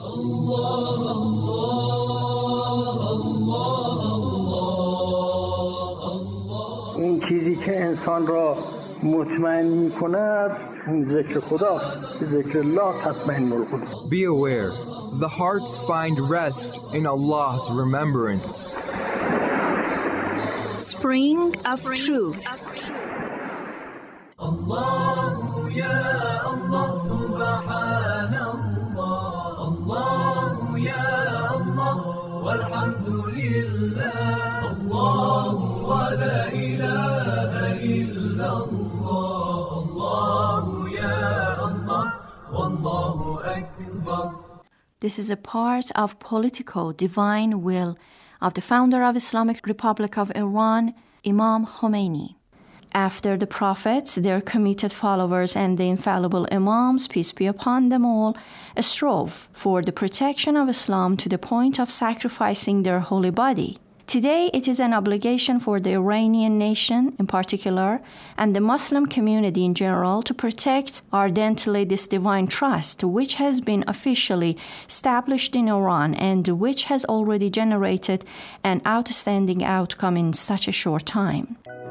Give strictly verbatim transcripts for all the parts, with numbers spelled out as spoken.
اون چیزی که انسان را مطمئن می‌کند اون ذکر خداست. ذکر الله تطمئن القلوب. Be aware, the hearts find rest in Allah's remembrance. Spring of Truth. Allah ya Allah subhanallah. Allah ya Allah walhamdulillah. Allah wa la ilaha illallah. Allah ya Allah wallahu akbar. This is a part of political divine will of the founder of Islamic Republic of Iran, Imam Khomeini. After the prophets, their committed followers, and the infallible Imams, peace be upon them all, strove for the protection of Islam to the point of sacrificing their holy body. Today, it is an obligation for the Iranian nation in particular, and the Muslim community in general, to protect ardently this divine trust, which has been officially established in Iran and which has already generated an outstanding outcome in such a short time.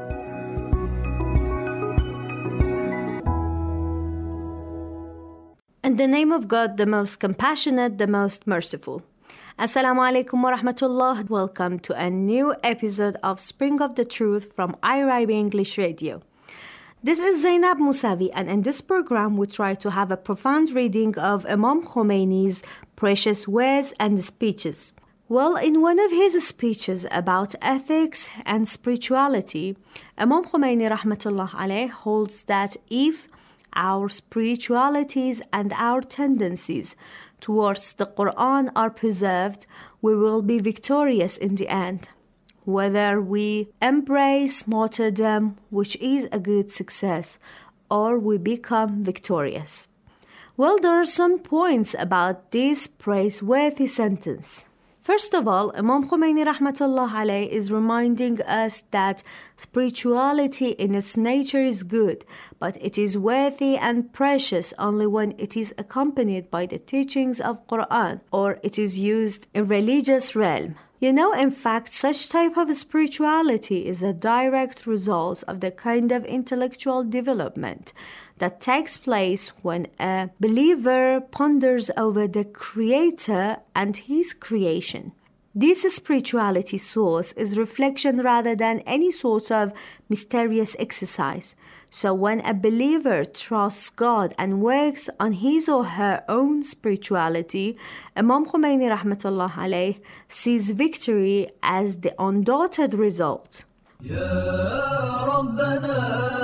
In the name of God, the most compassionate, the most merciful. Assalamu alaikum wa rahmatullah. Welcome to a new episode of Spring of the Truth from iRibi English Radio. This is Zainab Musavi, and in this program we try to have a profound reading of Imam Khomeini's precious words and speeches. Well, in one of his speeches about ethics and spirituality, Imam Khomeini rahmatullah alayh holds that if our spiritualities and our tendencies towards the Quran are preserved, we will be victorious in the end. Whether we embrace martyrdom, which is a good success, or we become victorious. Well, there are some points about this praiseworthy sentence. First of all, Imam Khomeini rahmatullah alayh is reminding us that spirituality in its nature is good, but it is worthy and precious only when it is accompanied by the teachings of Quran or it is used in religious realm. You know, in fact, such type of spirituality is a direct result of the kind of intellectual development that takes place when a believer ponders over the Creator and His creation. This spirituality source is reflection rather than any sort of mysterious exercise. So when a believer trusts God and works on his or her own spirituality, Imam Khomeini rahmatullah alayh sees victory as the undoubted result. يا ربنا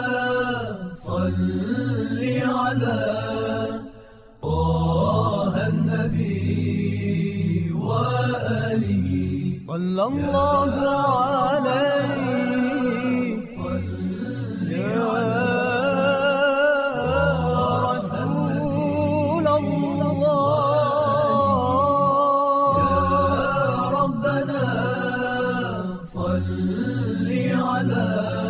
صل على طه النبي وآله صلى الله عليه صل يا رسول الله يا ربنا صل على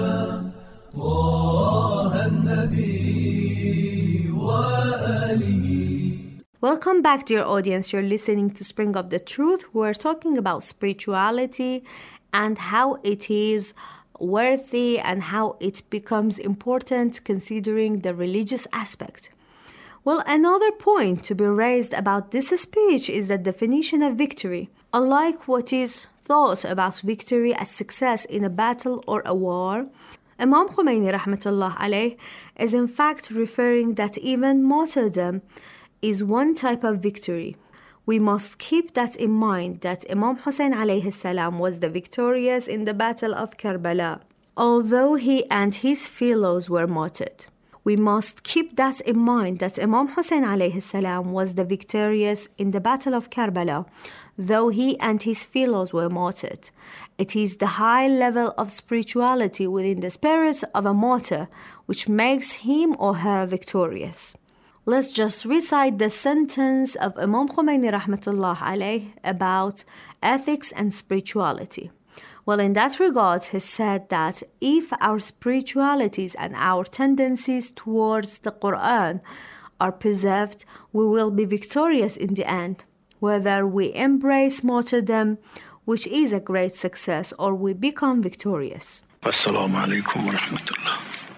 طه النبي وآله. Welcome back, dear audience. You're listening to Spring of the Truth. We're talking about spirituality and how it is worthy and how it becomes important considering the religious aspect. Well, another point to be raised about this speech is the definition of victory. Unlike what is thought about victory as success in a battle or a war, Imam Khomeini rahmatullah alayh is in fact referring that even martyrdom is one type of victory. We must keep that in mind, that Imam Hussein alayhi salam was the victorious in the battle of Karbala, although he and his fellows were martyred. We must keep that in mind, that Imam Hussein alayhi salam was the victorious in the battle of Karbala, though he and his fellows were martyred. It is the high level of spirituality within the spirit of a martyr which makes him or her victorious. Let's just recite the sentence of Imam Khomeini rahmatullah alayh about ethics and spirituality. Well, in that regard, he said that if our spiritualities and our tendencies towards the Quran are preserved, we will be victorious in the end. whether we embrace martyrdom, which is a great success, or we become victorious. Assalamu alaikum wa rahmatullah.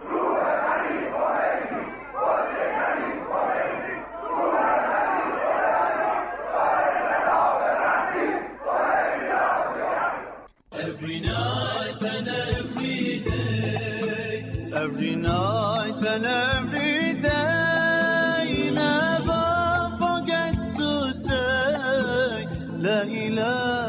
Every night and every day, every night and every day, never forget to say La ilaha